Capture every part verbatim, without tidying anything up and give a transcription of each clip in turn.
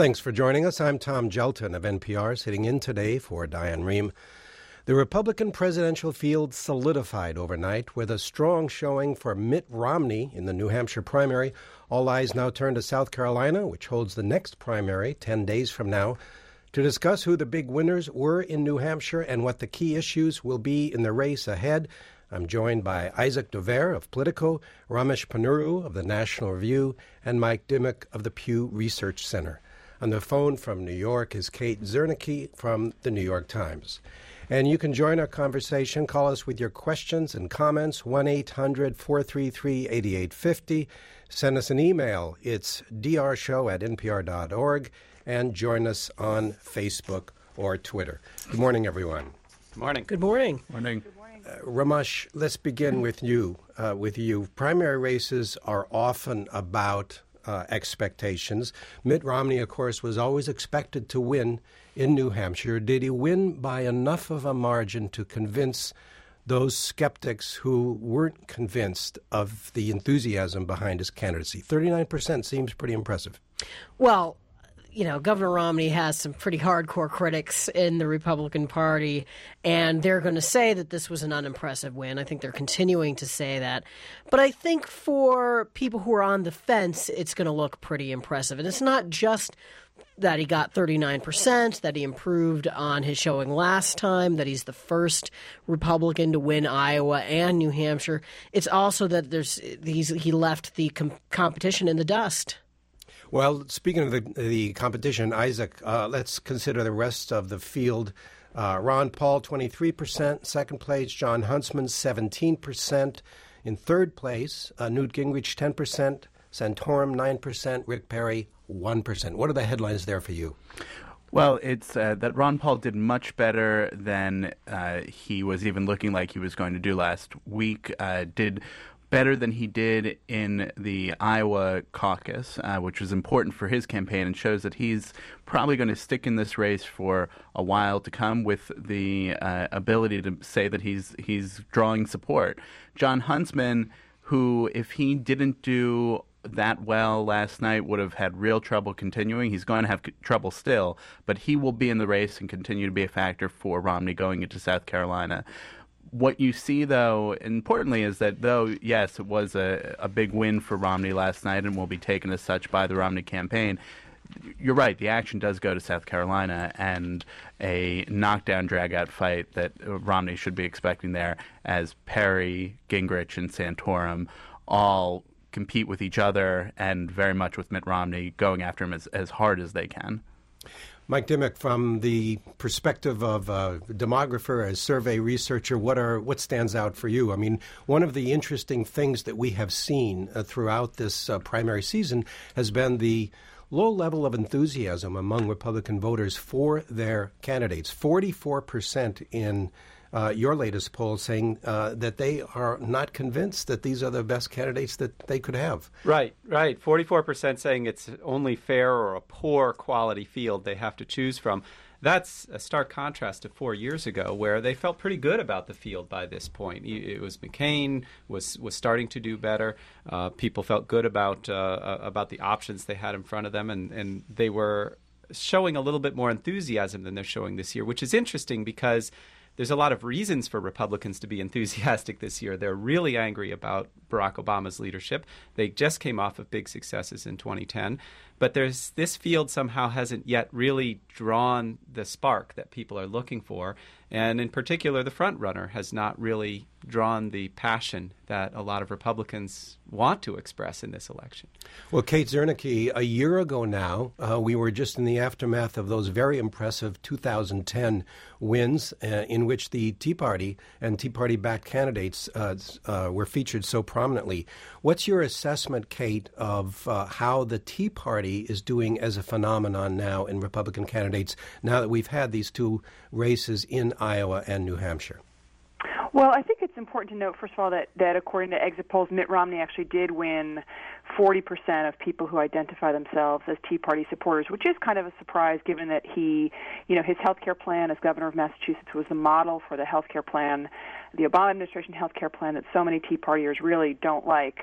Thanks for joining us. I'm Tom Gelton of N P R, sitting in today for Diane Rehm. The Republican presidential field solidified overnight with a strong showing for Mitt Romney in the New Hampshire primary. All eyes now turn to South Carolina, which holds the next primary ten days from now. To discuss who the big winners were in New Hampshire and what the key issues will be in the race ahead, I'm joined by Isaac Dovere of Politico, Ramesh Ponnuru of the National Review, and Mike Dimmock of the Pew Research Center. On the phone from New York is Kate Zernike from the New York Times. And you can join our conversation. Call us with your questions and comments, one eight hundred four three three eight eight five zero. Send us an email. It's d r show at n p r dot org. And join us on Facebook or Twitter. Good morning, everyone. Good morning. Good morning. Morning. Uh, Ramesh, let's begin with you. Uh, with you, primary races are often about uh, expectations. Mitt Romney, of course, was always expected to win in New Hampshire. Did he win by enough of a margin to convince those skeptics who weren't convinced of the enthusiasm behind his candidacy? thirty-nine percent seems pretty impressive. Well, you know, Governor Romney has some pretty hardcore critics in the Republican Party, and they're going to say that this was an unimpressive win. I think they're continuing to say that. But I think for people who are on the fence, it's going to look pretty impressive. And it's not just that he got thirty-nine percent, that he improved on his showing last time, that he's the first Republican to win Iowa and New Hampshire. It's also that there's he's, he left the com- competition in the dust. Well, speaking of the, the competition, Isaac, uh, let's consider the rest of the field. Uh, Ron Paul, twenty-three percent. Second place, Jon Huntsman, seventeen percent. In third place, uh, Newt Gingrich, ten percent. Santorum, nine percent. Rick Perry, one percent. What are the headlines there for you? Well, it's uh, that Ron Paul did much better than uh, he was even looking like he was going to do last week. Uh, did better than he did in the Iowa caucus, uh, which was important for his campaign and shows that he's probably going to stick in this race for a while to come with the uh, ability to say that he's he's drawing support. Jon Huntsman, who, if he didn't do that well last night, would have had real trouble continuing. He's going to have c- trouble still, but he will be in the race and continue to be a factor for Romney going into South Carolina. What you see, though, importantly, is that though, yes, it was a, a big win for Romney last night and will be taken as such by the Romney campaign, you're right, the action does go to South Carolina and a knockdown, drag-out fight that Romney should be expecting there as Perry, Gingrich, and Santorum all compete with each other and very much with Mitt Romney going after him as, as hard as they can. Mike Dimmock, from the perspective of a demographer, a survey researcher, what are what stands out for you? I mean, one of the interesting things that we have seen uh, throughout this uh, primary season has been the low level of enthusiasm among Republican voters for their candidates. forty-four percent in uh, your latest poll saying uh, that they are not convinced that these are the best candidates that they could have. Right, right. forty-four percent saying it's only fair or a poor quality field they have to choose from. That's a stark contrast to four years ago, where they felt pretty good about the field by this point. It was McCain was was starting to do better. Uh, people felt good about uh, about the options they had in front of them, and, and they were showing a little bit more enthusiasm than they're showing this year, which is interesting because there's a lot of reasons for Republicans to be enthusiastic this year. They're really angry about Barack Obama's leadership. They just came off of big successes in twenty ten. But there's this field somehow hasn't yet really drawn the spark that people are looking for. And in particular, the front runner has not really drawn the passion that a lot of Republicans want to express in this election. Well, Kate Zernike, a year ago now, uh, we were just in the aftermath of those very impressive two thousand ten wins uh, in which the Tea Party and Tea Party-backed candidates uh, uh, were featured so prominently. What's your assessment, Kate, of uh, how the Tea Party is doing as a phenomenon now in Republican candidates now that we've had these two races in Iowa and New Hampshire? Well, I think it's important to note, first of all, that, that according to exit polls, Mitt Romney actually did win forty percent of people who identify themselves as Tea Party supporters, which is kind of a surprise given that he, you know, his health care plan as governor of Massachusetts was the model for the health care plan, the Obama administration health care plan that so many Tea Partiers really don't like.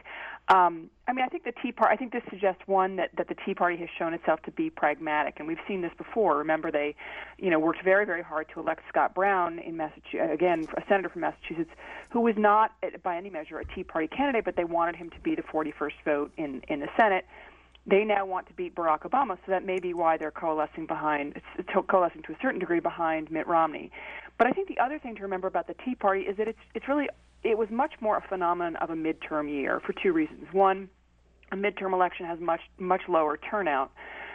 Um, I mean, I think the Tea Party. I think this suggests one that, that the Tea Party has shown itself to be pragmatic, and we've seen this before. Remember, they, you know, worked very, very hard to elect Scott Brown in Massachusetts, again, a senator from Massachusetts, who was not, by any measure, a Tea Party candidate, but they wanted him to be the forty-first vote in in the Senate. They now want to beat Barack Obama, so that may be why they're coalescing behind, coalescing to a certain degree behind Mitt Romney. But I think the other thing to remember about the Tea Party is that it's it's really it was much more a phenomenon of a midterm year for two reasons. One, a midterm election has much much lower turnout,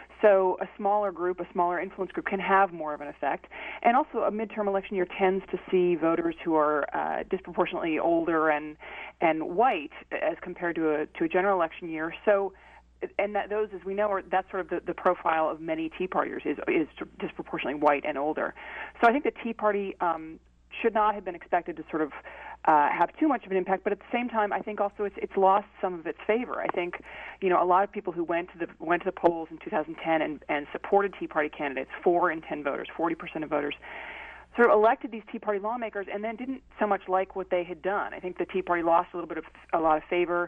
so a smaller group, a smaller influence group, can have more of an effect. And also, a midterm election year tends to see voters who are uh, disproportionately older and and white as compared to a to a general election year. So. And that those, as we know, are that's sort of the, the profile of many Tea Partiers is is disproportionately white and older. So I think the Tea Party um, should not have been expected to sort of uh, have too much of an impact. But at the same time, I think also it's it's lost some of its favor. I think, you know, a lot of people who went to the went to the polls in two thousand ten and, and supported Tea Party candidates, four in ten voters, forty percent of voters, sort of elected these Tea Party lawmakers and then didn't so much like what they had done. I think the Tea Party lost a little bit of a lot of favor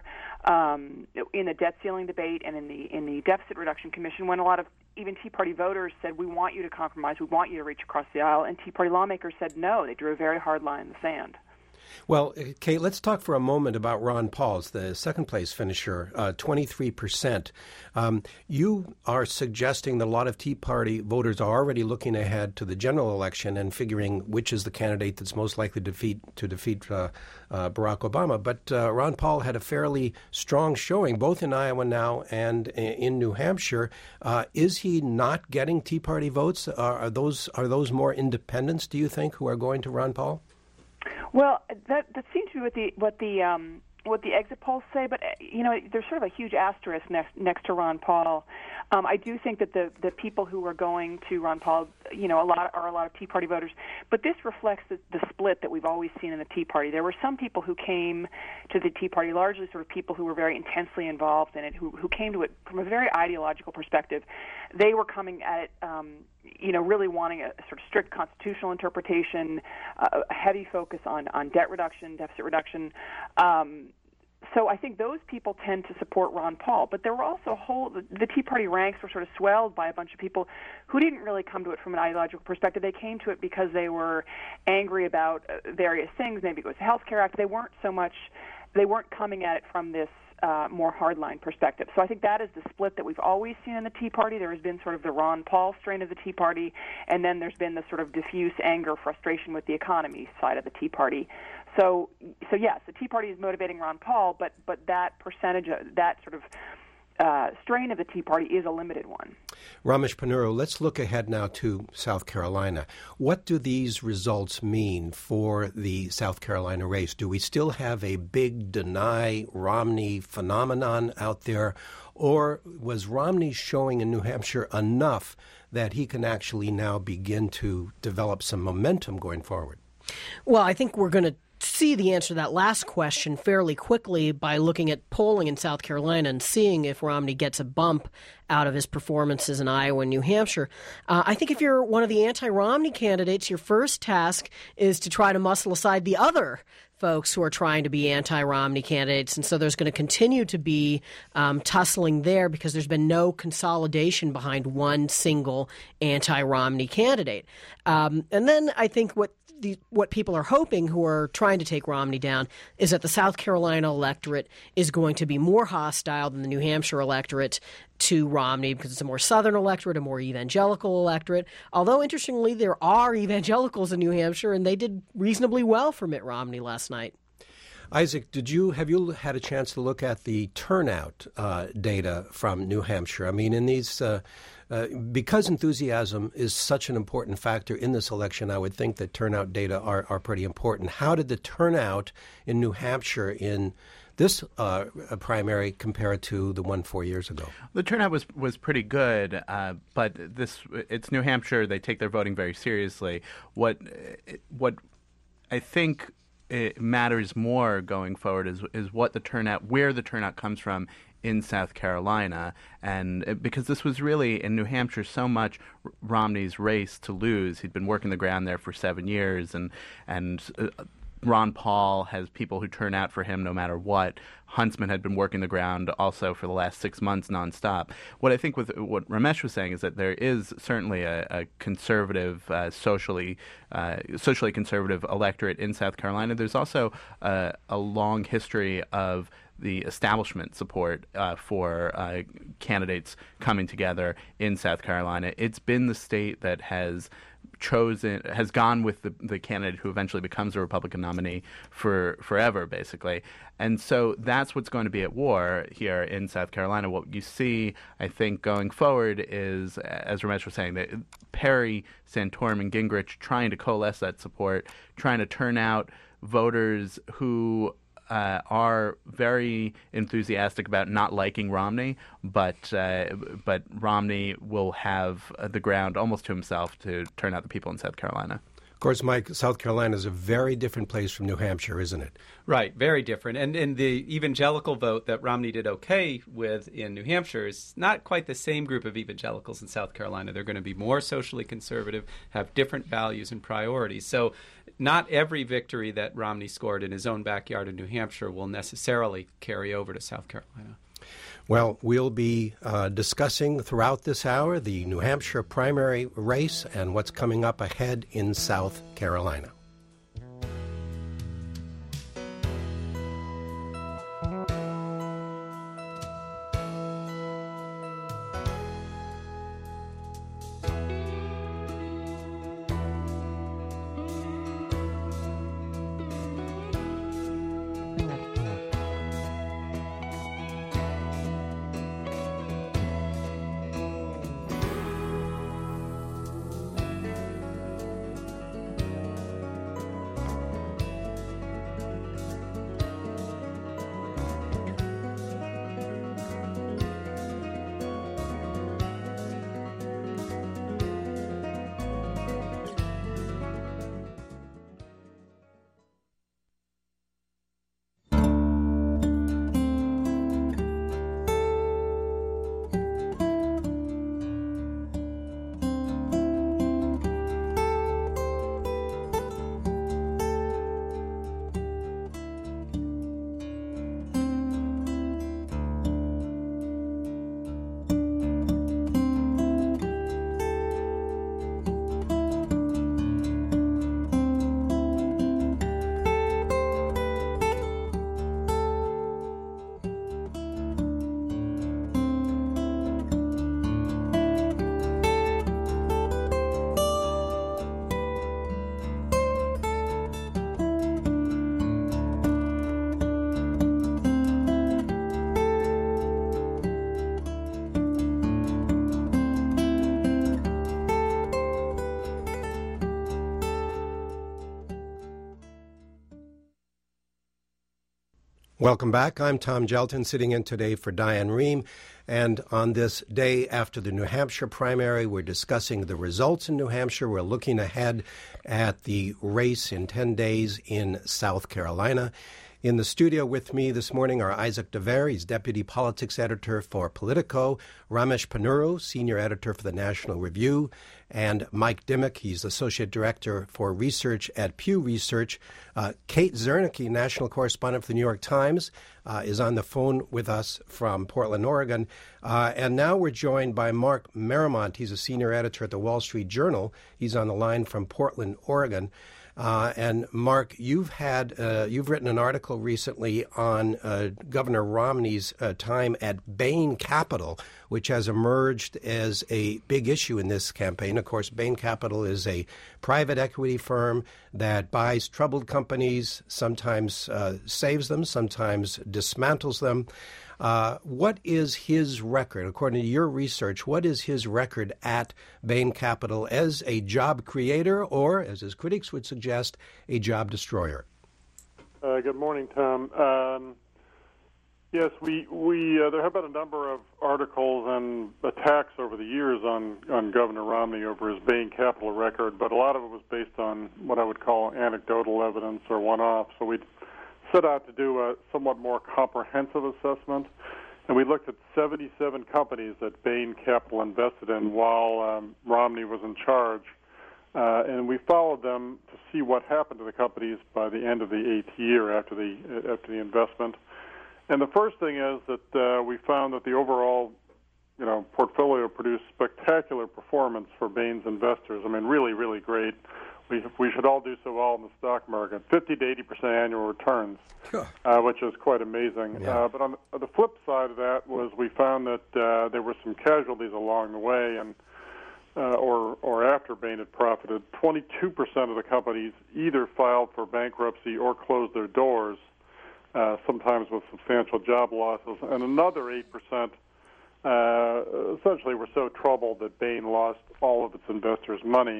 um, in the debt ceiling debate and in the in the deficit reduction commission, when a lot of even Tea Party voters said, we want you to compromise, we want you to reach across the aisle, and Tea Party lawmakers said no. They drew a very hard line in the sand. Well, Kate, let's talk for a moment about Ron Paul's, the second place finisher, uh, twenty-three percent. Um, you are suggesting that a lot of Tea Party voters are already looking ahead to the general election and figuring which is the candidate that's most likely to defeat, to defeat uh, uh, Barack Obama. But uh, Ron Paul had a fairly strong showing, both in Iowa now and in New Hampshire. Uh, is he not getting Tea Party votes? Are, are those are those more independents, do you think, who are going to Ron Paul? Well, that that seems to be what the what the um, what the exit polls say, but you know, there's sort of a huge asterisk next next to Ron Paul. Um, I do think that the the people who are going to Ron Paul, you know, a lot are a lot of Tea Party voters, but this reflects the, the split that we've always seen in the Tea Party. There were some people who came to the Tea Party, largely sort of people who were very intensely involved in it, who who came to it from a very ideological perspective. They were coming at it, um, you know, really wanting a sort of strict constitutional interpretation, uh, a heavy focus on on debt reduction, deficit reduction. Um, So I think those people tend to support Ron Paul. But there were also a whole, the, the Tea Party ranks were sort of swelled by a bunch of people who didn't really come to it from an ideological perspective. They came to it because they were angry about uh, various things. Maybe it was the Health Care Act. They weren't so much, they weren't coming at it from this uh, more hardline perspective. So I think that is the split that we've always seen in the Tea Party. There has been sort of the Ron Paul strain of the Tea Party, and then there's been the sort of diffuse anger, frustration with the economy side of the Tea Party. So, so yes, the Tea Party is motivating Ron Paul, but but that percentage, of, that sort of uh, strain of the Tea Party is a limited one. Ramesh Ponnuru, let's look ahead now to South Carolina. What do these results mean for the South Carolina race? Do we still have a big deny Romney phenomenon out there, or was Romney showing in New Hampshire enough that he can actually now begin to develop some momentum going forward? Well, I think we're going to see the answer to that last question fairly quickly by looking at polling in South Carolina and seeing if Romney gets a bump out of his performances in Iowa and New Hampshire. Uh, I think if you're one of the anti-Romney candidates, your first task is to try to muscle aside the other folks who are trying to be anti-Romney candidates. And so there's going to continue to be um, tussling there because there's been no consolidation behind one single anti-Romney candidate. Um, and then I think what The, what people are hoping who are trying to take Romney down is that the South Carolina electorate is going to be more hostile than the New Hampshire electorate to Romney because it's a more southern electorate, a more evangelical electorate. Although, interestingly, there are evangelicals in New Hampshire, and they did reasonably well for Mitt Romney last night. Isaac, did you have you had a chance to look at the turnout uh, data from New Hampshire? I mean, in these, uh, uh, because enthusiasm is such an important factor in this election, I would think that turnout data are, are pretty important. How did the turnout in New Hampshire in this uh, primary compare to the one four years ago? The turnout was was pretty good, uh, but this it's New Hampshire. They take their voting very seriously. What what I think it matters more going forward is is what the turnout, where the turnout comes from in South Carolina, and because this was really in New Hampshire so much Romney's race to lose. He'd been working the ground there for seven years, and and uh, Ron Paul has people who turn out for him no matter what. Huntsman had been working the ground also for the last six months nonstop. What I think with what Ramesh was saying is that there is certainly a, a conservative, uh, socially uh, socially conservative electorate in South Carolina. There's also uh, a long history of the establishment support uh, for uh, candidates coming together in South Carolina. It's been the state that has chosen, has gone with the, the candidate who eventually becomes a Republican nominee for forever, basically. And so that's what's going to be at war here in South Carolina. What you see, I think, going forward is, as Ramesh was saying, that Perry, Santorum, and Gingrich trying to coalesce that support, trying to turn out voters who Uh, are very enthusiastic about not liking Romney, but uh, but Romney will have uh, the ground almost to himself to turn out the people in South Carolina. Of course, Mike, South Carolina is a very different place from New Hampshire, isn't it? Right, very different. And and the evangelical vote that Romney did okay with in New Hampshire is not quite the same group of evangelicals in South Carolina. They're going to be more socially conservative, have different values and priorities. So not every victory that Romney scored in his own backyard in New Hampshire will necessarily carry over to South Carolina. Well, we'll be uh, discussing throughout this hour the New Hampshire primary race and what's coming up ahead in South Carolina. Welcome back. I'm Tom Gelton, sitting in today for Diane Rehm. And on this day after the New Hampshire primary, we're discussing the results in New Hampshire. We're looking ahead at the race in ten days in South Carolina. In the studio with me this morning are Isaac Dever, he's Deputy Politics Editor for Politico, Ramesh Ponnuru, Senior Editor for the National Review, and Mike Dimmock, he's Associate Director for Research at Pew Research. Uh, Kate Zernike, National Correspondent for the New York Times, uh, is on the phone with us from Portland, Oregon. Uh, and now we're joined by Mark Merrimont. He's a Senior Editor at the Wall Street Journal. He's on the line from Portland, Oregon. Uh, and Mark, you've had uh, you've written an article recently on uh, Governor Romney's uh, time at Bain Capital, which has emerged as a big issue in this campaign. Of course, Bain Capital is a private equity firm that buys troubled companies, sometimes uh, saves them, sometimes dismantles them. Uh, what is his record, according to your research, what is his record at Bain Capital as a job creator or, as his critics would suggest, a job destroyer? Uh, good morning, Tom. Um, yes, we, we uh, there have been a number of articles and attacks over the years on, on Governor Romney over his Bain Capital record, but a lot of it was based on what I would call anecdotal evidence or one-off. So we set out to do a somewhat more comprehensive assessment, and we looked at seventy-seven companies that Bain Capital invested in while um, Romney was in charge. Uh, and we followed them to see what happened to the companies by the end of the eighth year after the after the investment. And the first thing is that uh, we found that the overall, you know, portfolio produced spectacular performance for Bain's investors. I mean, really, really great. We we should all do so well in the stock market. fifty to eighty percent annual returns, uh, which is quite amazing. Yeah. Uh, but on the flip side of that was we found that uh, there were some casualties along the way, and Uh, or or after Bain had profited, twenty-two percent of the companies either filed for bankruptcy or closed their doors, uh, sometimes with substantial job losses, and another eight percent uh, essentially were so troubled that Bain lost all of its investors' money.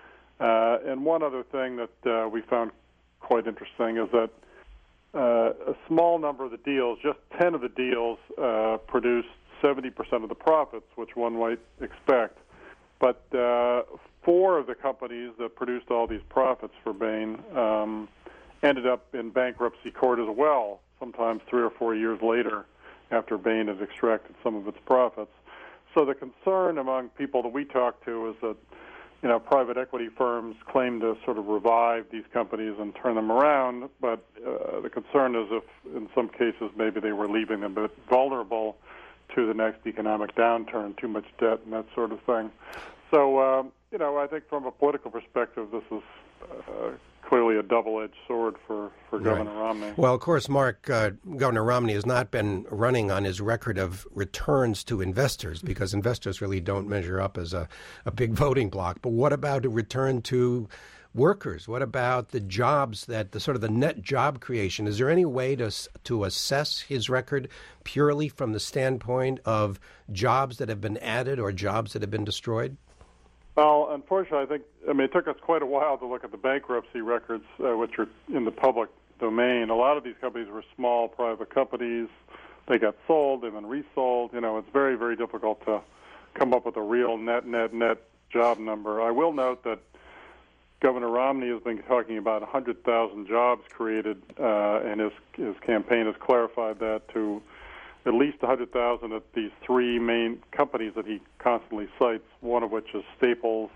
Uh, and one other thing that uh, we found quite interesting is that uh, a small number of the deals, just ten of the deals, uh, produced seventy percent of the profits, which one might expect. But uh, four of the companies that produced all these profits for Bain um, ended up in bankruptcy court as well, sometimes three or four years later after Bain had extracted some of its profits. So the concern among people that we talk to is that, you know, private equity firms claim to sort of revive these companies and turn them around, but uh, the concern is if, in some cases, maybe they were leaving them a bit vulnerable to the next economic downturn, too much debt and that sort of thing. So, um, you know, I think from a political perspective, this is uh, clearly a double-edged sword for, for Governor Right. Romney. Well, of course, Mark, uh, Governor Romney has not been running on his record of returns to investors because investors really don't measure up as a, a big voting bloc. But what about a return to workers? What about the jobs that the sort of the net job creation? Is there any way to to assess his record purely from the standpoint of jobs that have been added or jobs that have been destroyed? Well, unfortunately, I think, I mean, it took us quite a while to look at the bankruptcy records, uh, which are in the public domain. A lot of these companies were small private companies. They got sold and then resold. You know, it's very, very difficult to come up with a real net, net, net job number. I will note that Governor Romney has been talking about one hundred thousand jobs created, uh, and his, his campaign has clarified that to at least one hundred thousand at these three main companies that he constantly cites, one of which is Staples,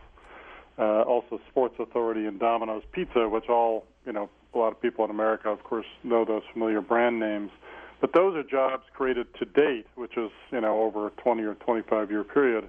uh, also Sports Authority and Domino's Pizza, which all, you know, a lot of people in America, of course, know those familiar brand names. But those are jobs created to date, which is, you know, over a twenty or twenty-five year period.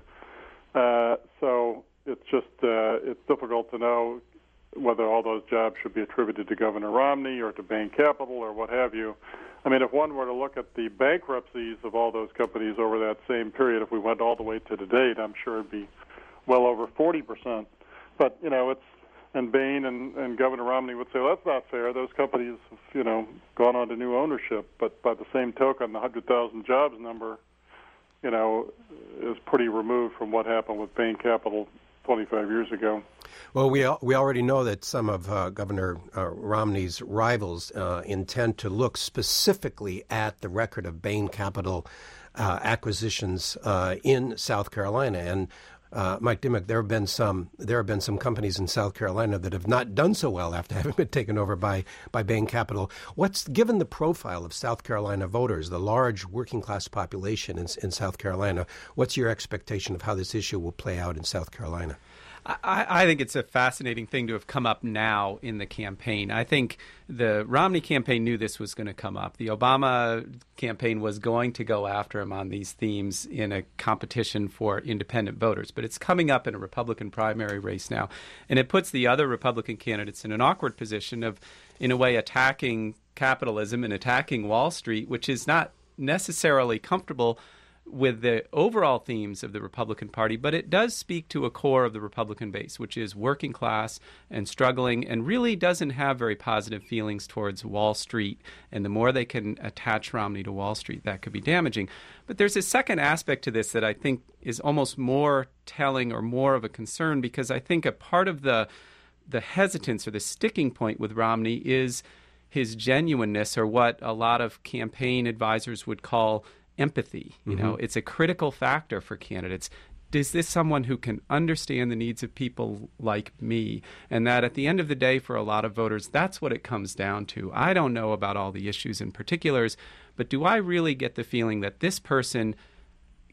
Uh, so it's just, uh, it's difficult to know whether all those jobs should be attributed to Governor Romney or to Bain Capital or what have you. I mean, if one were to look at the bankruptcies of all those companies over that same period, if we went all the way to the date, I'm sure it'd be well over forty percent. But, you know, it's, and Bain and, and Governor Romney would say, well, that's not fair. Those companies have, you know, gone on to new ownership. But by the same token, the one hundred thousand jobs number, you know, is pretty removed from what happened with Bain Capital twenty-five years ago. Well, we al- we already know that some of uh, Governor uh, Romney's rivals uh, intend to look specifically at the record of Bain Capital uh, acquisitions uh, in South Carolina. And uh, Mike Dimmock, there have been some there have been some companies in South Carolina that have not done so well after having been taken over by by Bain Capital. What's given the profile of South Carolina voters, the large working class population in, in South Carolina? What's your expectation of how this issue will play out in South Carolina? I, I think it's a fascinating thing to have come up now in the campaign. I think the Romney campaign knew this was going to come up. The Obama campaign was going to go after him on these themes in a competition for independent voters. But it's coming up in a Republican primary race now. And it puts the other Republican candidates in an awkward position of, in a way, attacking capitalism and attacking Wall Street, which is not necessarily comfortable with the overall themes of the Republican Party, but it does speak to a core of the Republican base, which is working class and struggling and really doesn't have very positive feelings towards Wall Street. And the more they can attach Romney to Wall Street, that could be damaging. But there's a second aspect to this that I think is almost more telling or more of a concern, because I think a part of the the hesitance or the sticking point with Romney is his genuineness, or what a lot of campaign advisors would call empathy. You know, mm-hmm. It's a critical factor for candidates. Is this someone who can understand the needs of people like me? And that at the end of the day, for a lot of voters, that's what it comes down to. I don't know about all the issues in particulars, but do I really get the feeling that this person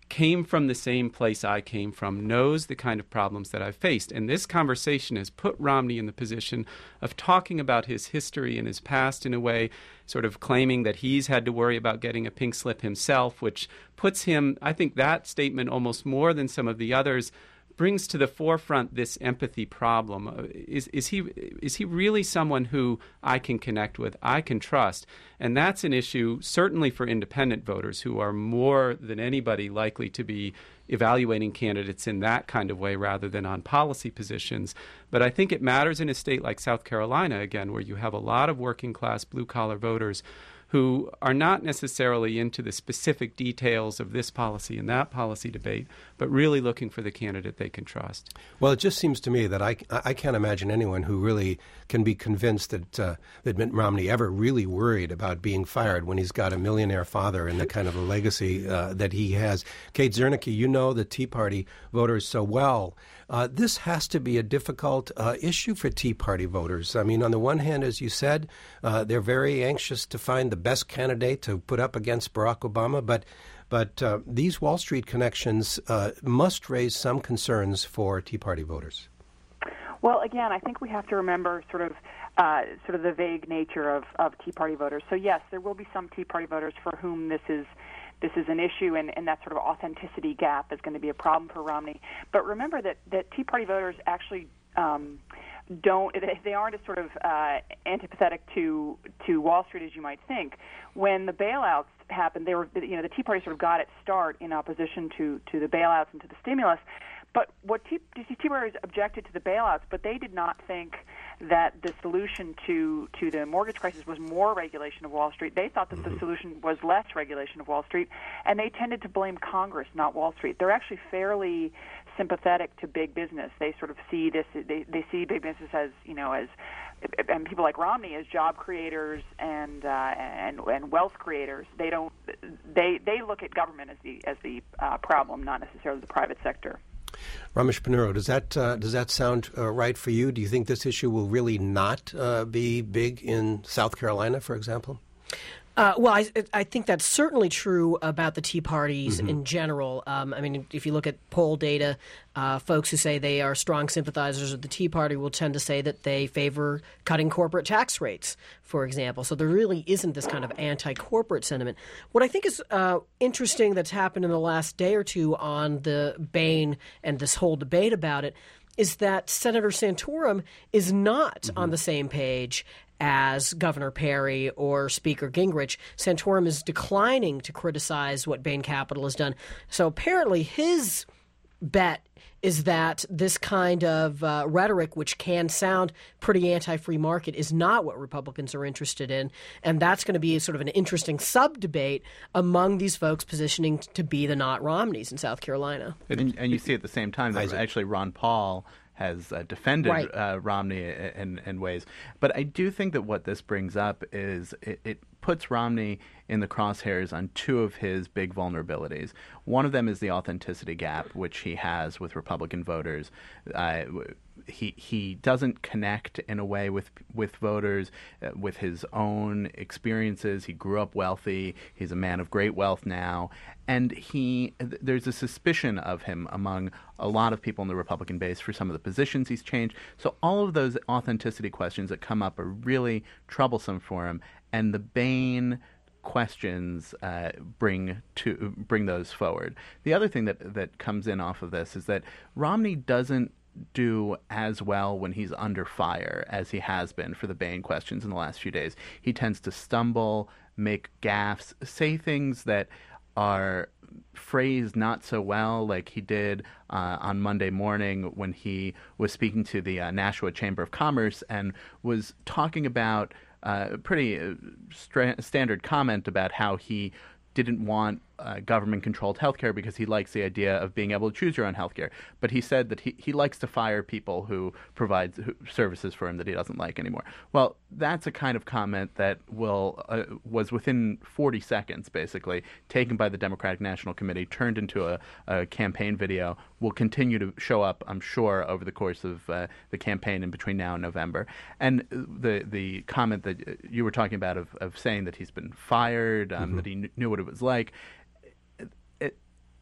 came from the same place I came from, knows the kind of problems that I've faced. And this conversation has put Romney in the position of talking about his history and his past in a way, sort of claiming that he's had to worry about getting a pink slip himself, which puts him, I think that statement almost more than some of the others, brings to the forefront this empathy problem. Is is he is he really someone who I can connect with, I can trust? And that's an issue certainly for independent voters who are more than anybody likely to be evaluating candidates in that kind of way rather than on policy positions. But I think it matters in a state like South Carolina, again, where you have a lot of working class blue collar voters who are not necessarily into the specific details of this policy and that policy debate, but really looking for the candidate they can trust. Well, it just seems to me that I, I can't imagine anyone who really can be convinced that uh, that Mitt Romney ever really worried about being fired when he's got a millionaire father and the kind of a legacy uh, that he has. Kate Zernike, you know the Tea Party voters so well. Uh, this has to be a difficult uh, issue for Tea Party voters. I mean, on the one hand, as you said, uh, they're very anxious to find the best candidate to put up against Barack Obama, but but uh, these Wall Street connections uh, must raise some concerns for Tea Party voters. Well, again, I think we have to remember sort of uh, sort of the vague nature of, of Tea Party voters. So yes, there will be some Tea Party voters for whom this is this is an issue, and, and that sort of authenticity gap is going to be a problem for Romney. But remember that, that Tea Party voters actually um, don't, they aren't as sort of uh, antipathetic to to Wall Street as you might think. When the bailouts happened, they were, you know, the Tea Party sort of got its start in opposition to, to the bailouts and to the stimulus. But what Tea, Tea Party objected to the bailouts, but they did not think that the solution to, to the mortgage crisis was more regulation of Wall Street. They thought that the solution was less regulation of Wall Street, and they tended to blame Congress, not Wall Street. They're actually fairly sympathetic to big business. They sort of see this, they, they see big business as, you know, as, and people like Romney as job creators and uh, and and wealth creators. They don't, they they look at government as the as the uh, problem, not necessarily the private sector. Ramesh Ponnuru, does that uh, does that sound uh, right for you? Do you think this issue will really not uh, be big in South Carolina, for example? Uh, well, I, I think that's certainly true about the Tea Parties mm-hmm. in general. Um, I mean, if you look at poll data, uh, folks who say they are strong sympathizers of the Tea Party will tend to say that they favor cutting corporate tax rates, for example. So there really isn't this kind of anti-corporate sentiment. What I think is uh, interesting that's happened in the last day or two on the Bain and this whole debate about it is that Senator Santorum is not mm-hmm. on the same page as Governor Perry or Speaker Gingrich. Santorum is declining to criticize what Bain Capital has done. So apparently his bet is that this kind of uh, rhetoric, which can sound pretty anti-free market, is not what Republicans are interested in. And that's going to be sort of an interesting sub-debate among these folks positioning to be the not Romneys in South Carolina. And, and you see at the same time that actually Ron Paul has uh, defended right. uh, Romney in, in ways. But I do think that what this brings up is it, it puts Romney in the crosshairs on two of his big vulnerabilities. One of them is the authenticity gap, which he has with Republican voters. Uh, he he doesn't connect in a way with with voters, uh, with his own experiences. He grew up wealthy. He's a man of great wealth now. And he there's a suspicion of him among a lot of people in the Republican base for some of the positions he's changed. So all of those authenticity questions that come up are really troublesome for him. And the Bain questions uh, bring to bring those forward. The other thing that that comes in off of this is that Romney doesn't do as well when he's under fire as he has been for the Bain questions in the last few days. He tends to stumble, make gaffes, say things that are phrased not so well, like he did uh, on Monday morning when he was speaking to the uh, Nashua Chamber of Commerce and was talking about uh, a pretty uh, stra- standard comment about how he didn't want uh, government-controlled healthcare because he likes the idea of being able to choose your own healthcare. But he said that he, he likes to fire people who provide who, services for him that he doesn't like anymore. Well, that's a kind of comment that will uh, was within forty seconds, basically, taken by the Democratic National Committee, turned into a, a campaign video, will continue to show up, I'm sure, over the course of uh, the campaign in between now and November. And the the comment that you were talking about of, of saying that he's been fired, um, mm-hmm. that he kn- knew what it was like,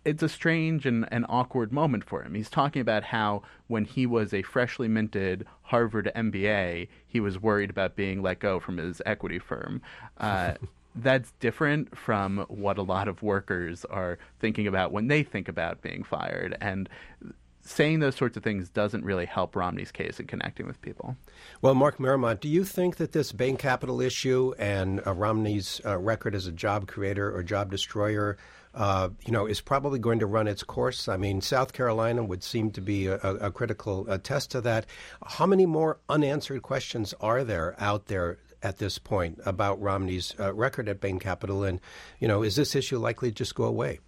it's a strange and, and awkward moment for him. He's talking about how when he was a freshly minted Harvard M B A, he was worried about being let go from his equity firm. Uh, that's different from what a lot of workers are thinking about when they think about being fired. And saying those sorts of things doesn't really help Romney's case in connecting with people. Well, Mark Merrimont, do you think that this Bain Capital issue and uh, Romney's uh, record as a job creator or job destroyer, uh, you know, is probably going to run its course? I mean, South Carolina would seem to be a, a critical uh, test to that. How many more unanswered questions are there out there at this point about Romney's uh, record at Bain Capital? And, you know, is this issue likely to just go away?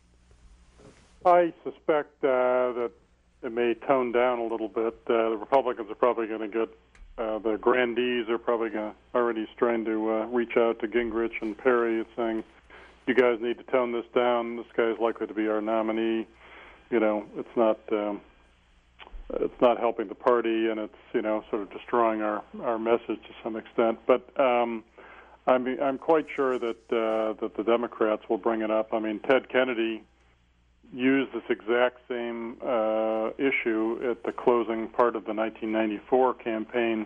I suspect uh, that it may tone down a little bit. Uh, the Republicans are probably going to get, uh, the grandees are probably going to already trying to uh, reach out to Gingrich and Perry saying, you guys need to tone this down. This guy is likely to be our nominee. You know, it's not um, it's not helping the party, and it's, you know, sort of destroying our, our message to some extent. But um, I mean, I'm quite sure that uh, that the Democrats will bring it up. I mean, Ted Kennedy used this exact same uh, issue at the closing part of the nineteen ninety-four campaign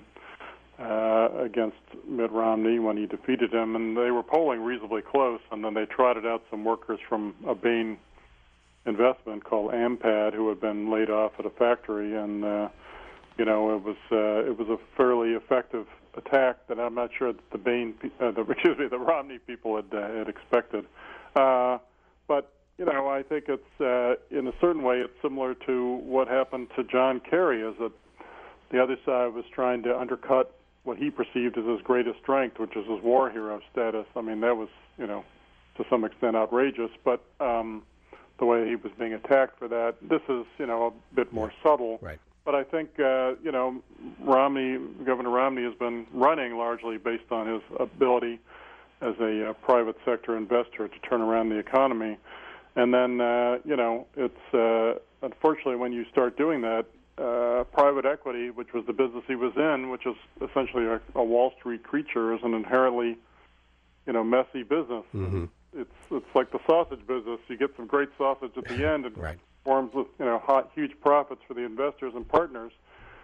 uh, against Mitt Romney when he defeated him, and they were polling reasonably close, and then they trotted out some workers from a Bain investment called Ampad who had been laid off at a factory, and uh, you know, it was uh, it was a fairly effective attack that I'm not sure that the Bain, uh, the, excuse me, the Romney people had uh, had expected, uh, but. You know, I think it's, uh, in a certain way, it's similar to what happened to John Kerry, is that the other side was trying to undercut what he perceived as his greatest strength, which is his war hero status. I mean, that was, you know, to some extent outrageous, but um, the way he was being attacked for that, this is, you know, a bit more subtle. Right. But I think, uh, you know, Romney, Governor Romney has been running largely based on his ability as a uh, private sector investor to turn around the economy. And then, uh, you know, it's uh, unfortunately when you start doing that, uh, private equity, which was the business he was in, which is essentially a, a Wall Street creature, is an inherently, you know, messy business. Mm-hmm. It's it's like the sausage business. You get some great sausage at the end, and right. forms with, you know, hot, huge profits for the investors and partners.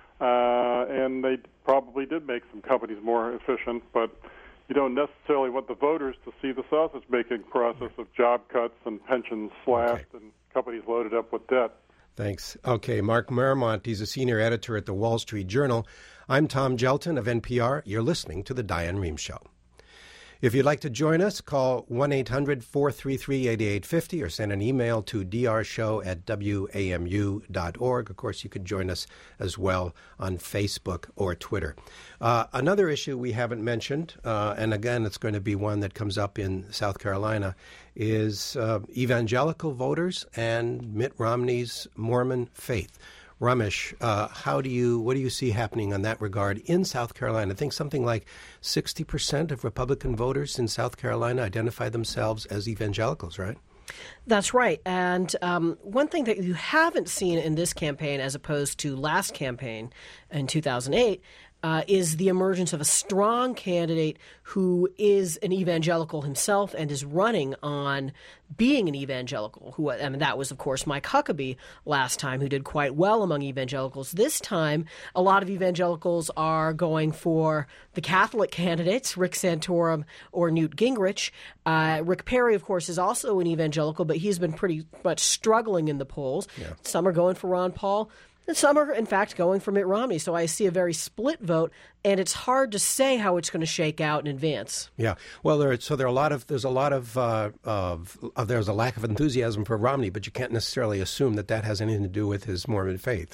Uh, and they probably did make some companies more efficient, but you don't necessarily want the voters to see the sausage-making process of job cuts and pensions slashed okay. and companies loaded up with debt. Thanks. Okay, Mark Merrimont, he's a senior editor at the Wall Street Journal. I'm Tom Gelton of N P R. You're listening to The Diane Rehm Show. If you'd like to join us, call one eight hundred four three three eight eight five zero or send an email to d r show at w a m u dot org. Of course, you could join us as well on Facebook or Twitter. Uh, another issue we haven't mentioned, uh, and again, it's going to be one that comes up in South Carolina, is uh, evangelical voters and Mitt Romney's Mormon faith. Ramesh, uh, how do you, what do you see happening on that regard in South Carolina? I think something like sixty percent of Republican voters in South Carolina identify themselves as evangelicals, right? That's right. And um, one thing that you haven't seen in this campaign as opposed to last campaign in two thousand eight Uh, is the emergence of a strong candidate who is an evangelical himself and is running on being an evangelical. Who, I mean, that was, of course, Mike Huckabee last time, who did quite well among evangelicals. This time, a lot of evangelicals are going for the Catholic candidates, Rick Santorum or Newt Gingrich. Uh, Rick Perry, of course, is also an evangelical, but he's been pretty much struggling in the polls. Yeah. Some are going for Ron Paul. And some are, in fact, going for Mitt Romney. So I see a very split vote, and it's hard to say how it's going to shake out in advance. Yeah. Well, there, so there are a lot of there's a lot of, uh, of uh, there's a lack of enthusiasm for Romney, but you can't necessarily assume that that has anything to do with his Mormon faith.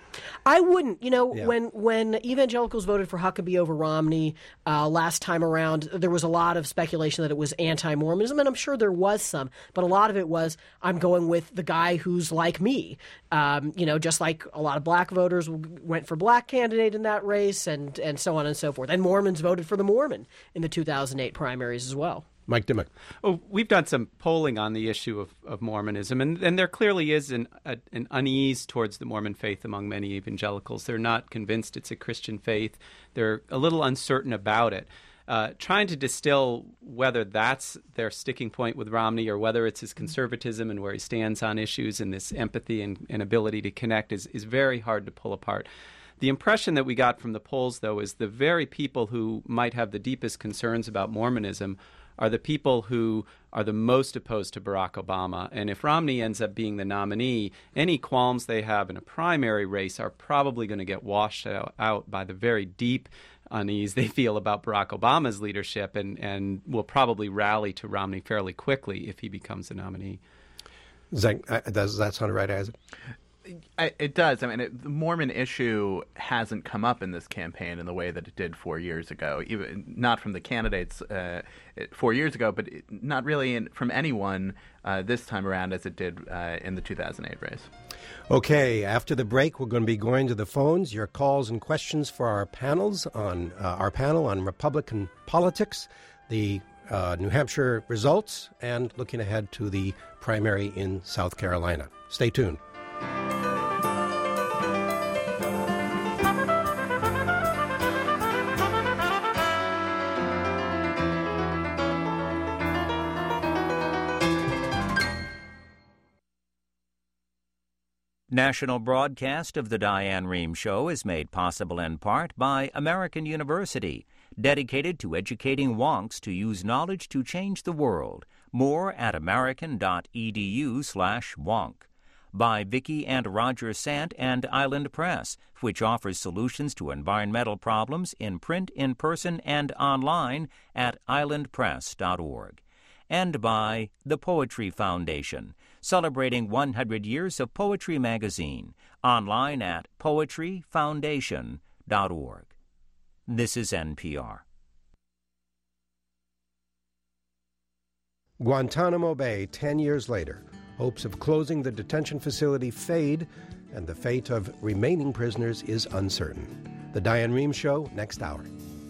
I wouldn't. You know, yeah. when when evangelicals voted for Huckabee over Romney uh, last time around, there was a lot of speculation that it was anti-Mormonism, and I'm sure there was some, but a lot of it was, I'm going with the guy who's like me. Um, you know, just like a lot of black voters went for black candidate in that race, and, and so on and so forth. And Mormons voted for the Mormon in the two thousand eight primaries as well. Mike Dimmock. Oh, we've done some polling on the issue of, of Mormonism, and, and there clearly is an, a, an unease towards the Mormon faith among many evangelicals. They're not convinced it's a Christian faith. They're a little uncertain about it. uh, trying to distill whether that's their sticking point with Romney or whether it's his conservatism and where he stands on issues and this empathy and, and ability to connect is, is very hard to pull apart. The impression that we got from the polls, though, is the very people who might have the deepest concerns about Mormonism are the people who are the most opposed to Barack Obama. And if Romney ends up being the nominee, any qualms they have in a primary race are probably going to get washed out by the very deep unease they feel about Barack Obama's leadership, and, and will probably rally to Romney fairly quickly if he becomes the nominee. Does that, does that sound right, Isaac? I, it does. I mean, it, the Mormon issue hasn't come up in this campaign in the way that it did four years ago. Even not from the candidates uh, four years ago, but it, not really in, from anyone uh, this time around as it did uh, in the two thousand eight race. Okay, after the break, we're going to be going to the phones. Your calls and questions for our panels on uh, our panel on Republican politics, the uh, New Hampshire results, and looking ahead to the primary in South Carolina. Stay tuned. National broadcast of the Diane Rehm Show is made possible in part by American University, dedicated to educating wonks to use knowledge to change the world. More at american.edu slash wonk. By Vicki and Roger Sant and Island Press, which offers solutions to environmental problems in print, in person, and online at island press dot org. And by the Poetry Foundation, celebrating one hundred years of Poetry Magazine, online at poetry foundation dot org. This is N P R. Guantanamo Bay, ten years later. Hopes of closing the detention facility fade, and the fate of remaining prisoners is uncertain. The Diane Rehm Show, next hour.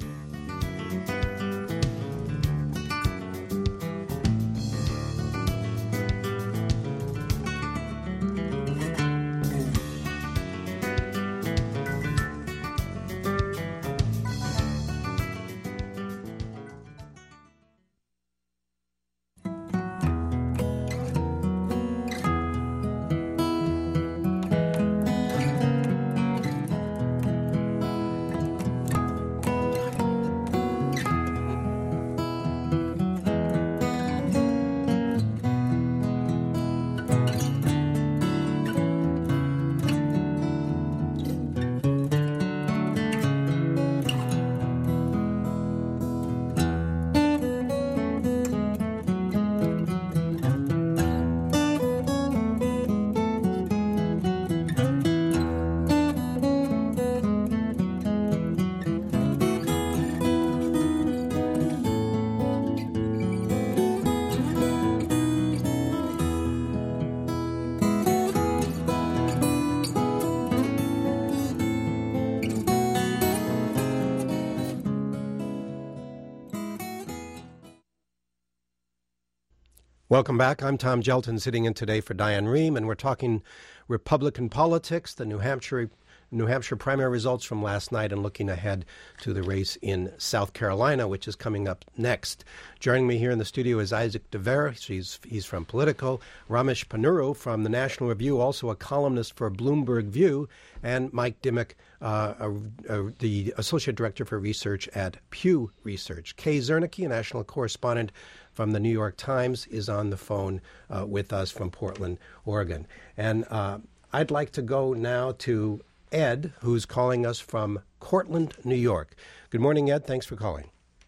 Welcome back. I'm Tom Gelton, sitting in today for Diane Rehm, and we're talking Republican politics, the New Hampshire New Hampshire primary results from last night, and looking ahead to the race in South Carolina, which is coming up next. Joining me here in the studio is Isaac Dever. He's, he's from Politico. Ramesh Ponnuru from the National Review, also a columnist for Bloomberg View, and Mike Dimmock, uh, a, a, the Associate Director for Research at Pew Research. Kay Zernike, a national correspondent from the New York Times, is on the phone uh, with us from Portland, Oregon. And uh, I'd like to go now to Ed, who's calling us from Cortland, New York. Good morning, Ed. Thanks for calling.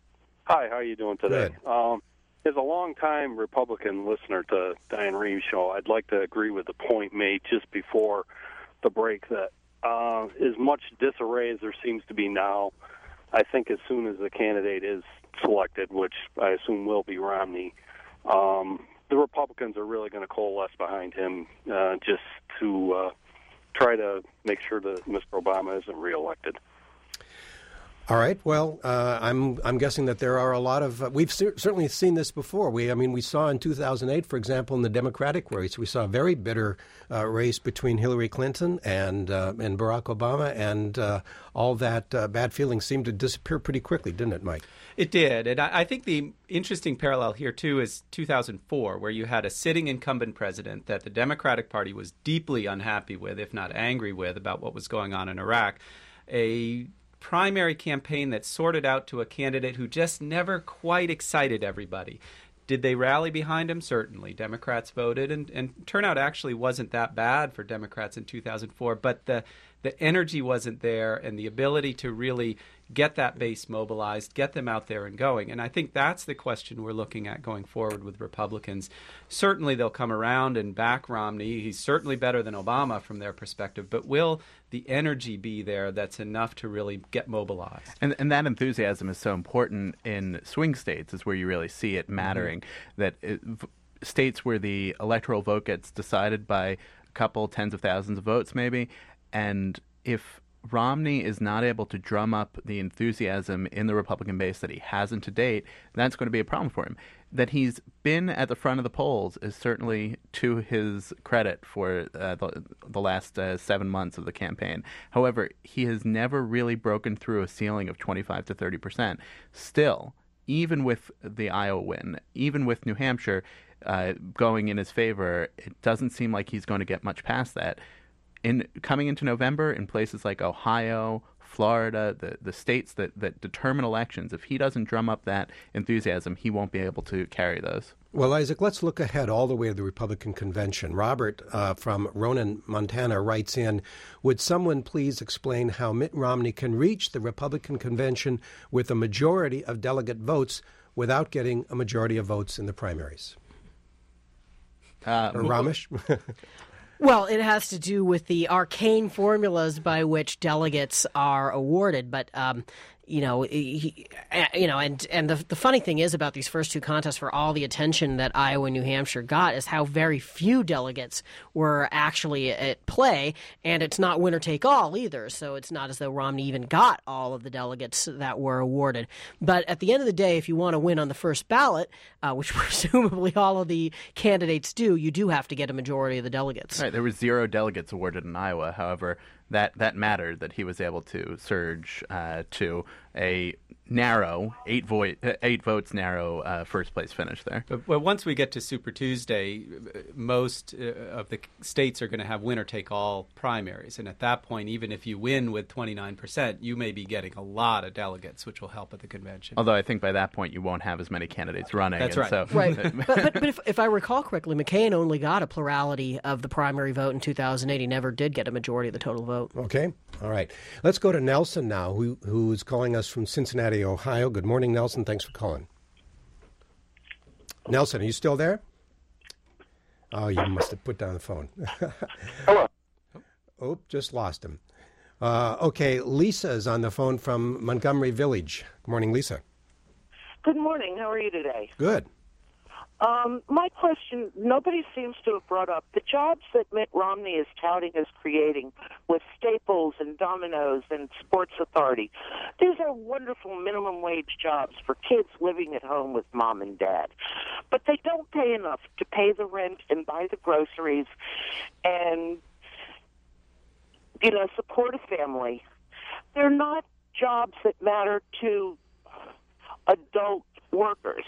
Hi, how are you doing today? Good. Um, as a longtime Republican listener to Diane Rehm Show, I'd like to agree with the point made just before the break that uh, as much disarray as there seems to be now, I think as soon as the candidate is selected, which I assume will be Romney, um, the Republicans are really going to coalesce behind him uh, just to uh, try to make sure that Mister Obama isn't reelected. All right. Well, uh, I'm I'm guessing that there are a lot of uh, we've cer- certainly seen this before. We I mean we saw in two thousand eight, for example, in the Democratic race, we saw a very bitter uh, race between Hillary Clinton and uh, and Barack Obama, and uh, all that uh, bad feeling seemed to disappear pretty quickly, didn't it, Mike? It did, and I, I think the interesting parallel here too is two thousand four, where you had a sitting incumbent president that the Democratic Party was deeply unhappy with, if not angry with, about what was going on in Iraq. A primary campaign that sorted out to a candidate who just never quite excited everybody. Did they rally behind him? Certainly. Democrats voted, and, and turnout actually wasn't that bad for Democrats in two thousand four, but the the energy wasn't there and the ability to really get that base mobilized, get them out there and going. And I think that's the question we're looking at going forward with Republicans. Certainly they'll come around and back Romney. He's certainly better than Obama from their perspective, but will the energy be there that's enough to really get mobilized? And and that enthusiasm is so important in swing states, is where you really see it mattering, mm-hmm. that it, v- states where the electoral vote gets decided by a couple, tens of thousands of votes maybe, and if Romney is not able to drum up the enthusiasm in the Republican base that he hasn't to date, that's going to be a problem for him. That he's been at the front of the polls is certainly to his credit for uh, the, the last uh, seven months of the campaign. However, he has never really broken through a ceiling of twenty-five to thirty percent. Still, even with the Iowa win, even with New Hampshire uh, going in his favor, it doesn't seem like he's going to get much past that. In coming into November, in places like Ohio, Florida, the, the states that, that determine elections, if he doesn't drum up that enthusiasm, he won't be able to carry those. Well, Isaac, let's look ahead all the way to the Republican convention. Robert uh, from Ronan, Montana, writes in, would someone please explain how Mitt Romney can reach the Republican convention with a majority of delegate votes without getting a majority of votes in the primaries? Uh, or Ramesh? Well, it has to do with the arcane formulas by which delegates are awarded, but um, you know, he, you know, and and the the funny thing is about these first two contests, for all the attention that Iowa and New Hampshire got, is how very few delegates were actually at play, and it's not winner take all either. So it's not as though Romney even got all of the delegates that were awarded. But at the end of the day, if you want to win on the first ballot, uh, which presumably all of the candidates do, you do have to get a majority of the delegates. Right. There were zero delegates awarded in Iowa. However, that that mattered, that he was able to surge uh, to a narrow, eight, vo- eight votes narrow uh, first place finish there. But well, once we get to Super Tuesday, most uh, of the states are going to have winner-take-all primaries. And at that point, even if you win with twenty-nine percent, you may be getting a lot of delegates, which will help at the convention. Although I think by that point, you won't have as many candidates running. That's and right. So Right. but but, but if, if I recall correctly, McCain only got a plurality of the primary vote in two thousand eight. He never did get a majority of the total vote. Okay. All right. Let's go to Nelson now, who who's calling us from Cincinnati, Ohio. Good morning, Nelson. Thanks for calling. Nelson, are you still there? Oh, you must have put down the phone. Hello. Oh, just lost him. Uh, okay, Lisa is on the phone from Montgomery Village. Good morning, Lisa. Good morning. How are you today? Good. Um, my question, nobody seems to have brought up the jobs that Mitt Romney is touting as creating with Staples and Domino's and Sports Authority. These are wonderful minimum wage jobs for kids living at home with mom and dad. But they don't pay enough to pay the rent and buy the groceries and, you know, support a family. They're not jobs that matter to adult workers.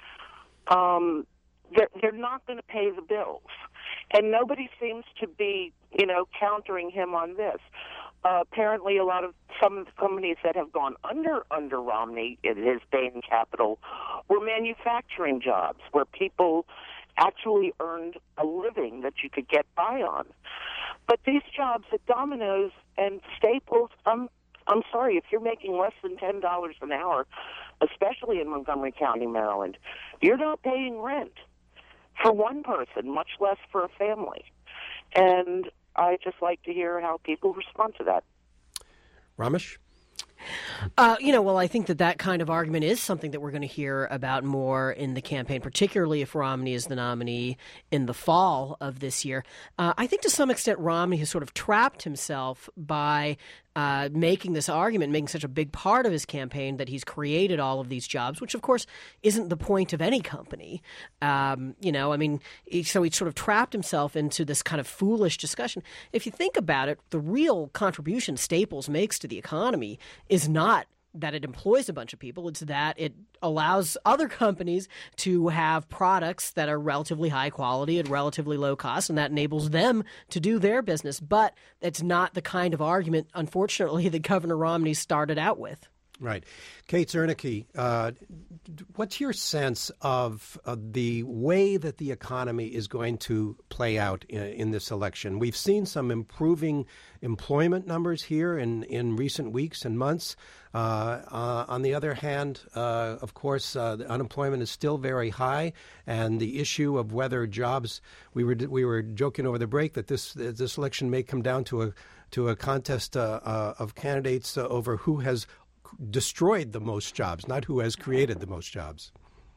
Um, they're, they're not going to pay the bills. And nobody seems to be, you know, countering him on this. Uh, apparently, a lot of some of the companies that have gone under under Romney in his Bain Capital were manufacturing jobs where people actually earned a living that you could get by on. But these jobs at Domino's and Staples, I'm I'm sorry, if you're making less than ten dollars an hour, especially in Montgomery County, Maryland, you're not paying rent for one person, much less for a family. And I just like to hear how people respond to that. Ramesh? Uh, you know, well, I think that that kind of argument is something that we're going to hear about more in the campaign, particularly if Romney is the nominee in the fall of this year. Uh, I think to some extent Romney has sort of trapped himself by uh, making this argument, making such a big part of his campaign that he's created all of these jobs, which of course isn't the point of any company. Um, you know, I mean, he, so he sort of trapped himself into this kind of foolish discussion. If you think about it, the real contribution Staples makes to the economy is not that it employs a bunch of people. It's that it allows other companies to have products that are relatively high quality at relatively low cost, and that enables them to do their business. But it's not the kind of argument, unfortunately, that Governor Romney started out with. Right. Kate Zernike, uh, what's your sense of uh, the way that the economy is going to play out in, in this election? We've seen some improving employment numbers here in, in recent weeks and months. Uh, uh, on the other hand, uh, of course, uh, the unemployment is still very high, and the issue of whether jobs, we were we were joking over the break that this this election may come down to a to a contest uh, uh, of candidates uh, over who has destroyed the most jobs, not who has created the most jobs.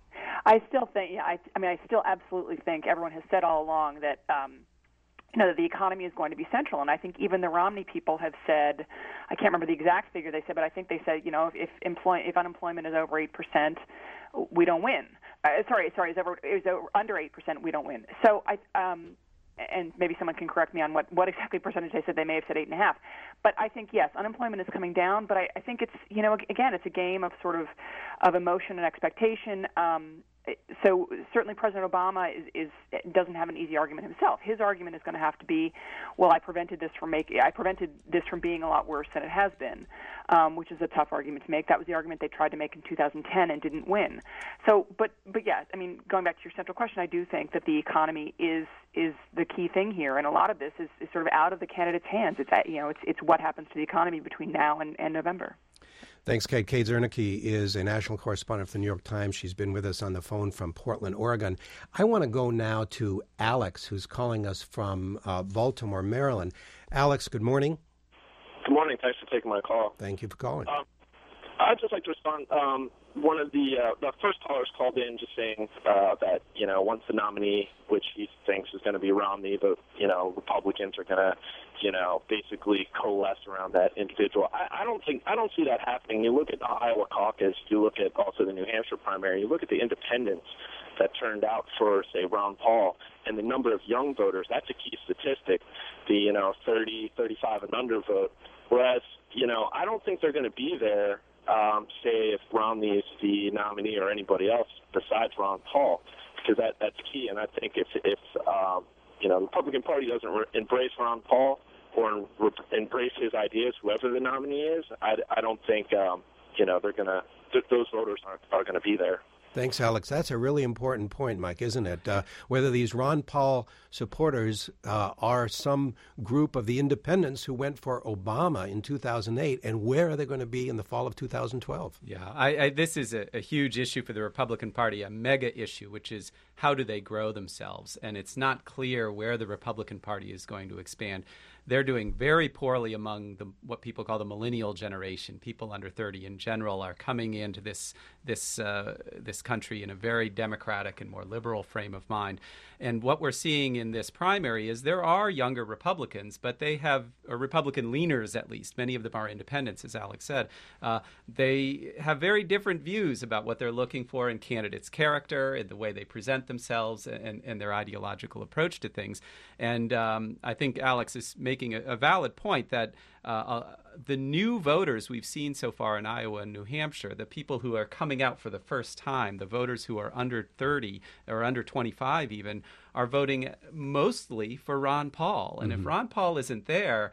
I still think, yeah, I, I mean, I still absolutely think everyone has said all along that, um, you know, that the economy is going to be central. And I think even the Romney people have said, I can't remember the exact figure they said, but I think they said, you know, if if, employ, if unemployment is over eight percent, we don't win. Uh, sorry, sorry, is, over, is over, under eight percent, we don't win. So I, um, and maybe someone can correct me on what, what exactly percentage they said. They may have said eight and a half. But I think, yes, unemployment is coming down. But I, I think it's, you know, again, it's a game of sort of of emotion and expectation. Um, so certainly President Obama is, is doesn't have an easy argument himself. His argument is going to have to be, well, I prevented this from making, I prevented this from being a lot worse than it has been, um, which is a tough argument to make. That was the argument they tried to make in two thousand ten and didn't win. So, but but yeah, I mean, going back to your central question, I do think that the economy is is the key thing here, and a lot of this is, is sort of out of the candidate's hands. It's you know, it's it's what happens to the economy between now and, and November. Thanks, Kate. Kate Zernike is a national correspondent for the New York Times. She's been with us on the phone from Portland, Oregon. I want to go now to Alex, who's calling us from uh, Baltimore, Maryland. Alex, good morning. Good morning. Thanks for taking my call. Thank you for calling. Um, I'd just like to respond. Um, one of the uh, the first callers called in just saying uh, that, you know, once the nominee, which he thinks is going to be Romney, but, you know, Republicans are going to, you know, basically coalesce around that individual. I, I don't think I don't see that happening. You look at the Iowa caucus, you look at also the New Hampshire primary, you look at the independents that turned out for, say, Ron Paul, and the number of young voters. That's a key statistic. The, you know, thirty, thirty-five and under vote. Whereas, you know, I don't think they're going to be there. Um, say if Romney is the nominee or anybody else besides Ron Paul, because that that's key. And I think if if um, you know the Republican Party doesn't re- embrace Ron Paul or re- embrace his ideas, whoever the nominee is, I, I don't think um, you know they're gonna th- those voters aren't are going to be there. Thanks, Alex. That's a really important point, Mike, isn't it? Uh, whether these Ron Paul supporters uh, are some group of the independents who went for Obama in two thousand eight, and where are they going to be in the fall of two thousand twelve? Yeah, I, I, this is a, a huge issue for the Republican Party, a mega issue, which is how do they grow themselves? And it's not clear where the Republican Party is going to expand. They're doing very poorly among the what people call the millennial generation. People under thirty in general are coming into this this uh, this country in a very democratic and more liberal frame of mind. And what we're seeing in this primary is there are younger Republicans, but they have or Republican leaners at least. Many of them are independents, as Alex said. Uh, they have very different views about what they're looking for in candidates' character, in the way they present themselves, and, and their ideological approach to things. And um, I think Alex is making a, a valid point that uh, uh, the new voters we've seen so far in Iowa and New Hampshire, the people who are coming out for the first time, the voters who are under thirty or under twenty-five even, are voting mostly for Ron Paul. And mm-hmm. if Ron Paul isn't there,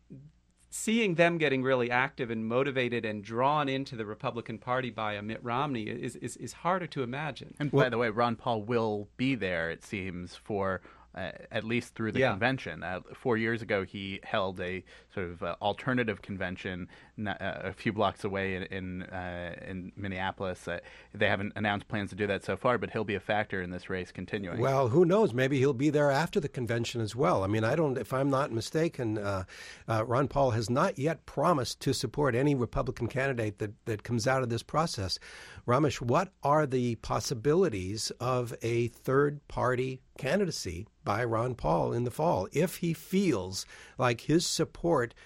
seeing them getting really active and motivated and drawn into the Republican Party by a Mitt Romney is, is, is harder to imagine. And by the way, Ron Paul will be there, it seems, for Uh, at least through the yeah. convention. Uh, four years ago, he held a sort of uh, alternative convention n- uh, a few blocks away in in, uh, in Minneapolis. Uh, they haven't announced plans to do that so far, but he'll be a factor in this race continuing. Well, who knows? Maybe he'll be there after the convention as well. I mean, I don't. If I'm not mistaken, uh, uh, Ron Paul has not yet promised to support any Republican candidate that, that comes out of this process. Ramesh, what are the possibilities of a third-party candidacy by Ron Paul in the fall if he feels like his support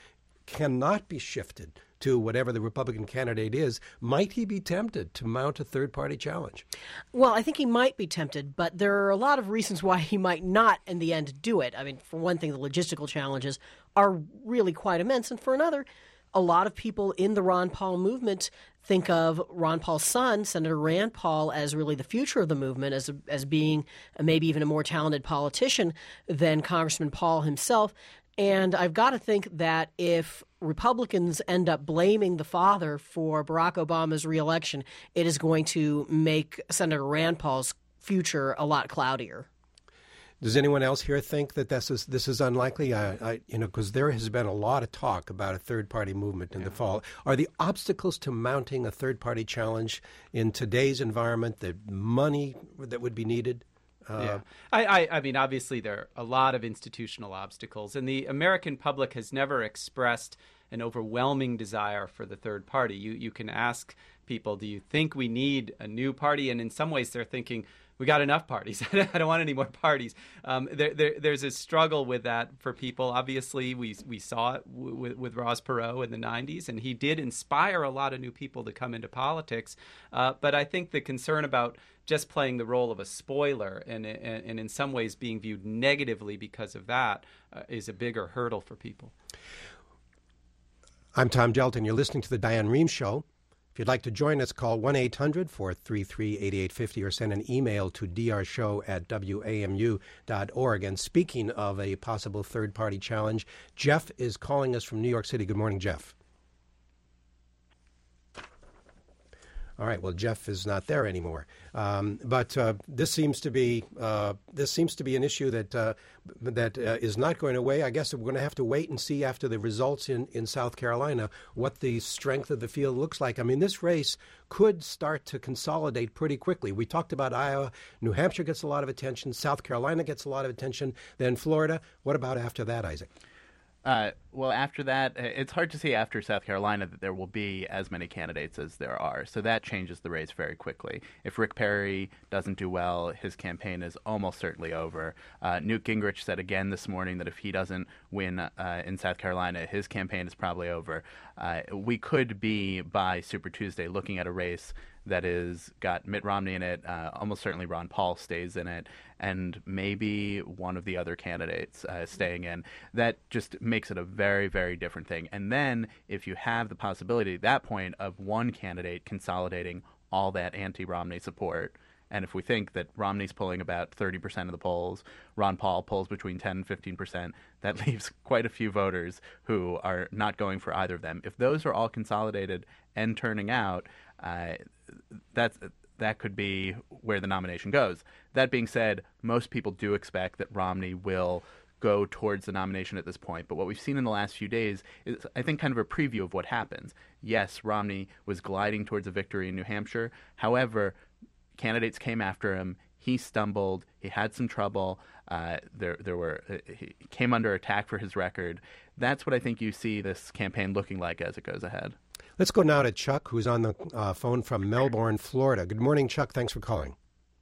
cannot be shifted to whatever the Republican candidate is, might he be tempted to mount a third-party challenge? Well, I think he might be tempted, but there are a lot of reasons why he might not, in the end, do it. I mean, for one thing, the logistical challenges are really quite immense, and for another, a lot of people in the Ron Paul movement think of Ron Paul's son, Senator Rand Paul, as really the future of the movement, as as being maybe even a more talented politician than Congressman Paul himself. And I've got to think that if Republicans end up blaming the father for Barack Obama's reelection, it is going to make Senator Rand Paul's future a lot cloudier. Does anyone else here think that this is this is unlikely? I, I you know, because there has been a lot of talk about a third-party movement in yeah. the fall. Are the obstacles to mounting a third-party challenge in today's environment, the money that would be needed? Uh, yeah. I, I, I mean, obviously, there are a lot of institutional obstacles, and the American public has never expressed an overwhelming desire for the third party. You, you can ask people, do you think we need a new party? And in some ways, they're thinking, we got enough parties. I don't want any more parties. Um, there, there, there's a struggle with that for people. Obviously, we we saw it w- with, with Ross Perot in the nineties, and he did inspire a lot of new people to come into politics. Uh, but I think the concern about just playing the role of a spoiler and, and, and in some ways being viewed negatively because of that uh, is a bigger hurdle for people. I'm Tom Gjelten. You're listening to The Diane Rehm Show. If you'd like to join us, call one eight hundred four three three eight eight five zero or send an email to d r show at w a m u dot org. And speaking of a possible third-party challenge, Jeff is calling us from New York City. Good morning, Jeff. All right. Well, Jeff is not there anymore, um, but uh, this seems to be uh, this seems to be an issue that uh, that uh, is not going away. I guess we're going to have to wait and see after the results in, in South Carolina what the strength of the field looks like. I mean, this race could start to consolidate pretty quickly. We talked about Iowa. New Hampshire gets a lot of attention. South Carolina gets a lot of attention. Then Florida. What about after that, Isaac? Uh, well, after that, it's hard to see after South Carolina that there will be as many candidates as there are. So that changes the race very quickly. If Rick Perry doesn't do well, his campaign is almost certainly over. Uh, Newt Gingrich said again this morning that if he doesn't win uh, in South Carolina, his campaign is probably over. Uh, we could be, by Super Tuesday, looking at a race that is got Mitt Romney in it, uh, almost certainly Ron Paul stays in it, and maybe one of the other candidates uh, staying in. That just makes it a very, very different thing. And then if you have the possibility at that point of one candidate consolidating all that anti-Romney support, and if we think that Romney's pulling about thirty percent of the polls, Ron Paul pulls between ten and fifteen percent, that leaves quite a few voters who are not going for either of them. If those are all consolidated and turning out, uh, that's that could be where the nomination goes. That being said, most people do expect that Romney will go towards the nomination at this point. But what we've seen in the last few days is, I think, kind of a preview of what happens. Yes, Romney was gliding towards a victory in New Hampshire. However, candidates came after him. He stumbled. He had some trouble. Uh, there, there were uh, he came under attack for his record. That's what I think you see this campaign looking like as it goes ahead. Let's go now to Chuck, who's on the uh, phone from Melbourne, Florida. Good morning, Chuck. Thanks for calling.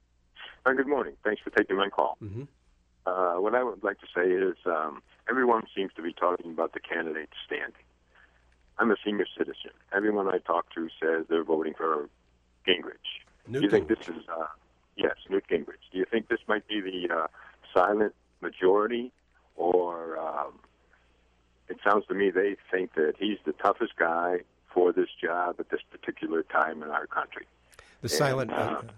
Uh, good morning. Thanks for taking my call. Mm-hmm. Uh, what I would like to say is um, everyone seems to be talking about the candidates standing. I'm a senior citizen. Everyone I talk to says they're voting for Gingrich. Newt Do you think Gingrich. this is, uh, yes, Newt Gingrich. Do you think this might be the uh, silent majority, or um, it sounds to me they think that he's the toughest guy for this job at this particular time in our country? The silent... And, uh, uh,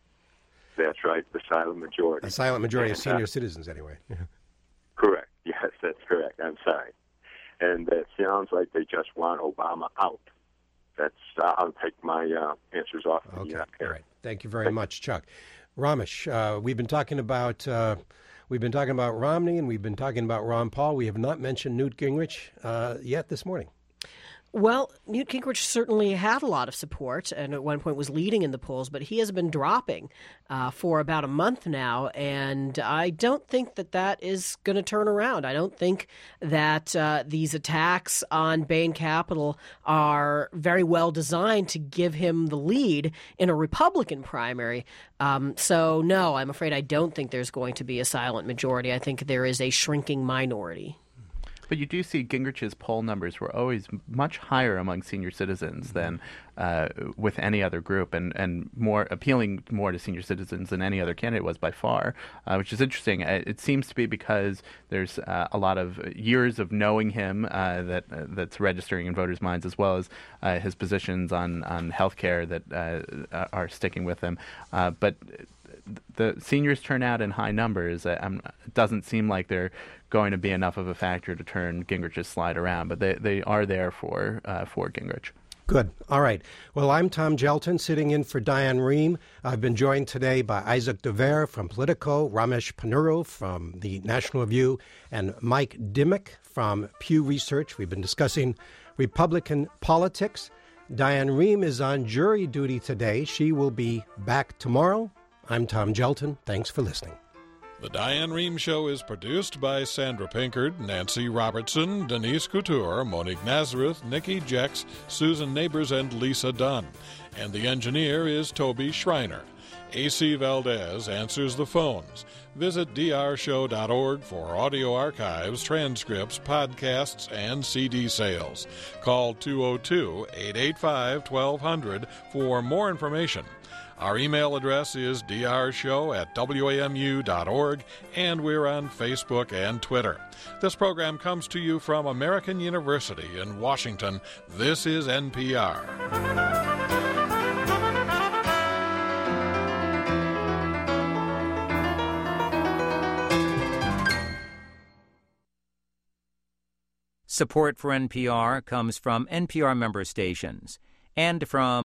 that's right, the silent majority. a silent majority and, of senior uh, citizens, anyway. Correct. Yes, that's correct. I'm sorry. And it sounds like they just want Obama out. That's. Uh, I'll take my uh, answers off. Okay, the, uh, all right. Thank you very much, Chuck. Ramesh, uh, we've been talking about uh, we've been talking about Romney, and we've been talking about Ron Paul. We have not mentioned Newt Gingrich uh, yet this morning. Well, Newt Gingrich certainly had a lot of support and at one point was leading in the polls, but he has been dropping uh, for about a month now, and I don't think that that is going to turn around. I don't think that uh, these attacks on Bain Capital are very well designed to give him the lead in a Republican primary. Um, so, no, I'm afraid I don't think there's going to be a silent majority. I think there is a shrinking minority. But you do see Gingrich's poll numbers were always much higher among senior citizens than uh, with any other group, and, and more appealing more to senior citizens than any other candidate was by far, uh, which is interesting. It seems to be because there's uh, a lot of years of knowing him uh, that uh, that's registering in voters' minds, as well as uh, his positions on, on health care that uh, are sticking with him. Uh, but the seniors turn out in high numbers. Um, it doesn't seem like they're going to be enough of a factor to turn Gingrich's slide around, but they, they are there for uh, for Gingrich. Good. All right. Well, I'm Tom Gelton, sitting in for Diane Rehm. I've been joined today by Isaac Dever from Politico, Ramesh Ponnuru from the National Review, and Mike Dimick from Pew Research. We've been discussing Republican politics. Diane Rehm is on jury duty today. She will be back tomorrow. I'm Tom Gelton. Thanks for listening. The Diane Rehm Show is produced by Sandra Pinkard, Nancy Robertson, Denise Couture, Monique Nazareth, Nikki Jex, Susan Neighbors, and Lisa Dunn. And the engineer is Toby Schreiner. A C Valdez answers the phones. Visit d r show dot org for audio archives, transcripts, podcasts, and C D sales. Call two oh two, eight eight five, twelve hundred for more information. Our email address is d r show at w a m u dot org, and we're on Facebook and Twitter. This program comes to you from American University in Washington. This is N P R. Support for N P R comes from N P R member stations and from